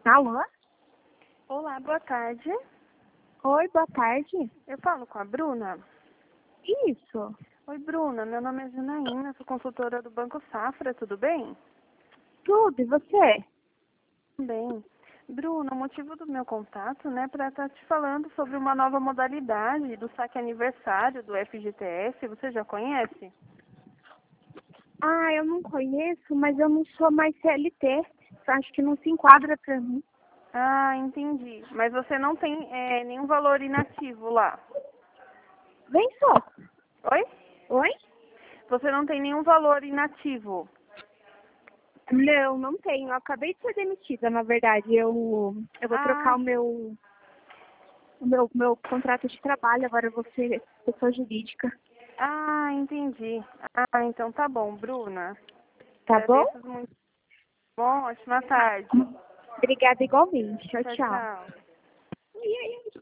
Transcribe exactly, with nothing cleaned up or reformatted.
Alô? Olá, boa tarde. Oi, boa tarde. Eu falo com a Bruna. Isso. Oi, Bruna. Meu nome é Janaína, sou consultora do Banco Safra, tudo bem? Tudo, e você? Bem. Bruna, o motivo do meu contato, né, para estar te falando sobre uma nova modalidade do saque aniversário do F G T S. Você já conhece? Ah, eu não conheço, mas eu não sou mais C L T. Acho que não se enquadra pra mim. Ah, entendi. Mas você não tem é, nenhum valor inativo lá? Vem só. Oi? Oi? Você não tem nenhum valor inativo? Não, não tenho. Eu acabei de ser demitida, na verdade. Eu, eu vou trocar Ah, o meu, o meu, meu contrato de trabalho. Agora eu vou ser pessoa jurídica. ah, entendi. Ah, então tá bom, Bruna. Tá bom? Agradeço muito. Bom, ótima tarde. Obrigada igualmente. Tchau, Tchau, tchau. tchau. E aí?